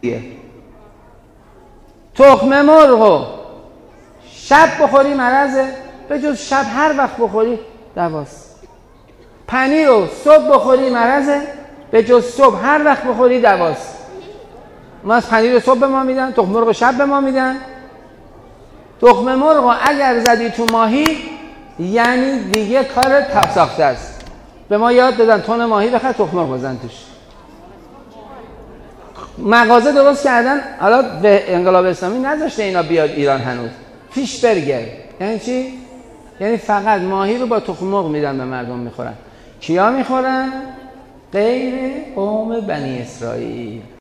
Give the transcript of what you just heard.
تخم مرغ شب بخوری مرضه، به جز شب هر وقت بخوری دواست. پنیر رو صبح بخوری مرضه، به جز صبح هر وقت بخوری دواست. ما از پنیر صبح به ما میدن، تخم مرغ شب به ما میدن. تخم مرغ اگر زدی تو ماهی یعنی دیگه کار ساخته است. به ما یاد دادن تن ماهی بخر، تخم مرغ بزن توش. مغازه درست کردن، حالا به انقلاب اسلامی نذاشته اینا بیاد ایران هنوز. فیش برگر یعنی چی؟ یعنی فقط ماهی رو با تخم مرغ میدن به مردم میخورن. کیا میخورن؟ غیر قوم بنی اسرائیل.